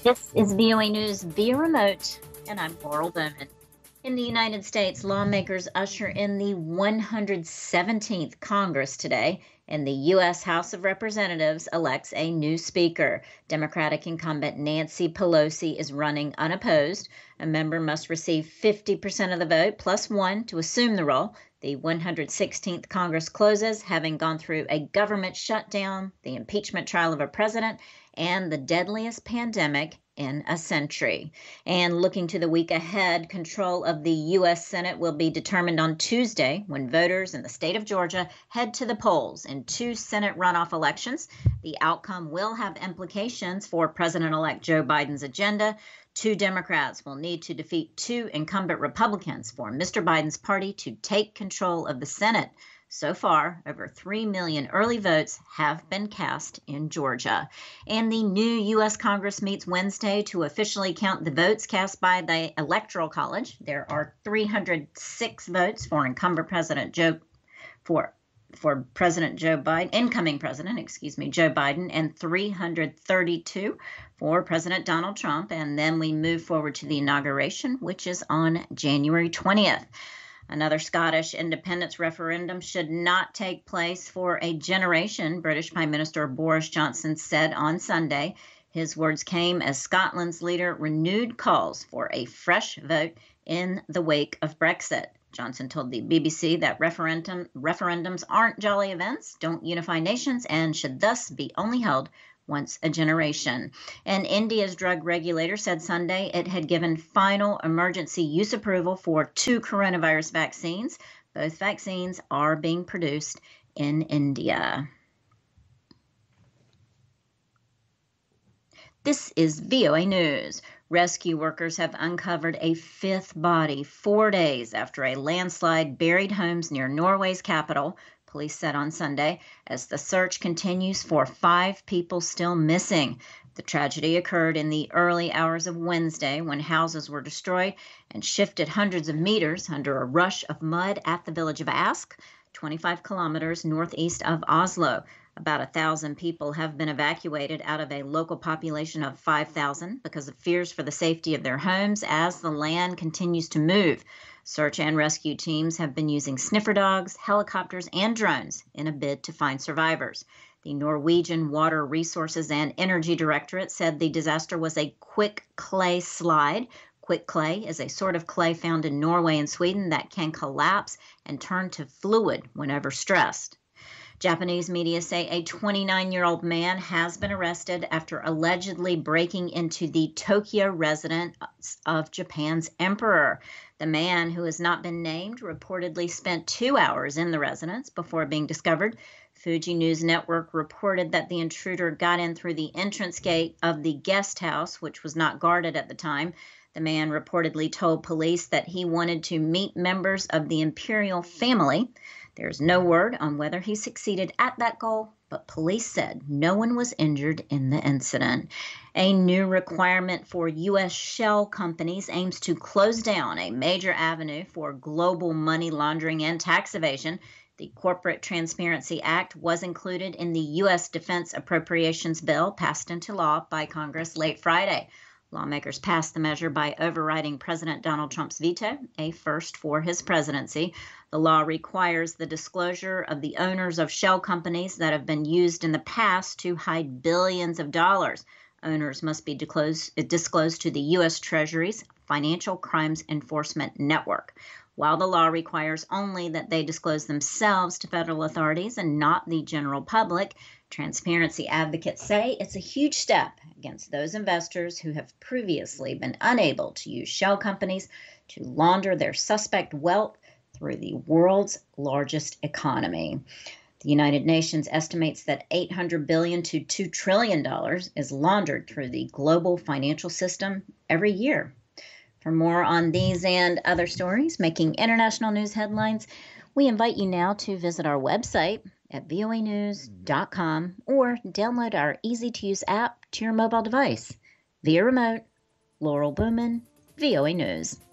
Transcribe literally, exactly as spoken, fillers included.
This is V O A News via remote, and I'm Laurel Bowman. In the United States, lawmakers usher in the one hundred seventeenth Congress today, and the U S House of Representatives elects a new speaker. Democratic incumbent Nancy Pelosi is running unopposed. A member must receive fifty percent of the vote plus one to assume the role. The one hundred sixteenth Congress closes, having gone through a government shutdown, the impeachment trial of a president, and the deadliest pandemic in a century. And looking to the week ahead, control of the U S Senate will be determined on Tuesday when voters in the state of Georgia head to the polls in two Senate runoff elections. The outcome will have implications for President-elect Joe Biden's agenda. Two Democrats will need to defeat two incumbent Republicans for Mister Biden's party to take control of the Senate. So far, over three million early votes have been cast in Georgia. And the new U S Congress meets Wednesday to officially count the votes cast by the Electoral College. There are three hundred six votes for incumbent President Joe for for President Joe Biden, incoming president, excuse me, Joe Biden, and three hundred thirty-two for President Donald Trump. And then we move forward to the inauguration, which is on January twentieth. Another Scottish independence referendum should not take place for a generation, British Prime Minister Boris Johnson said on Sunday. His words came as Scotland's leader renewed calls for a fresh vote in the wake of Brexit. Johnson told the B B C that referendum, referendums aren't jolly events, don't unify nations, and should thus be only held once a generation. And India's drug regulator said Sunday it had given final emergency use approval for two coronavirus vaccines. Both vaccines are being produced in India. This is V O A News. Rescue workers have uncovered a fifth body four days after a landslide buried homes near Norway's capital, police said on Sunday, as the search continues for five people still missing. The tragedy occurred in the early hours of Wednesday when houses were destroyed and shifted hundreds of meters under a rush of mud at the village of Ask, twenty-five kilometers northeast of Oslo. About a thousand people have been evacuated out of a local population of five thousand because of fears for the safety of their homes as the land continues to move. Search and rescue teams have been using sniffer dogs, helicopters, and drones in a bid to find survivors. The Norwegian Water Resources and Energy Directorate said the disaster was a quick clay slide. Quick clay is a sort of clay found in Norway and Sweden that can collapse and turn to fluid whenever stressed. Japanese media say a twenty-nine-year-old man has been arrested after allegedly breaking into the Tokyo residence of Japan's emperor. The man, who has not been named, reportedly spent two hours in the residence before being discovered. Fuji News Network reported that the intruder got in through the entrance gate of the guest house, which was not guarded at the time. The man reportedly told police that he wanted to meet members of the imperial family. There's no word on whether he succeeded at that goal, but police said no one was injured in the incident. A new requirement for U S shell companies aims to close down a major avenue for global money laundering and tax evasion. The Corporate Transparency Act was included in the U S Defense Appropriations Bill passed into law by Congress late Friday. Lawmakers passed the measure by overriding President Donald Trump's veto, a first for his presidency. The law requires the disclosure of the owners of shell companies that have been used in the past to hide billions of dollars. Owners must be disclosed, disclosed to the U S Treasury's Financial Crimes Enforcement Network. While the law requires only that they disclose themselves to federal authorities and not the general public, transparency advocates say it's a huge step against those investors who have previously been unable to use shell companies to launder their suspect wealth through the world's largest economy. The United Nations estimates that eight hundred billion dollars to two trillion dollars is laundered through the global financial system every year. For more on these and other stories making international news headlines, we invite you now to visit our website at V O A news dot com or download our easy-to-use app to your mobile device. Via remote, Laurel Bowman, V O A News.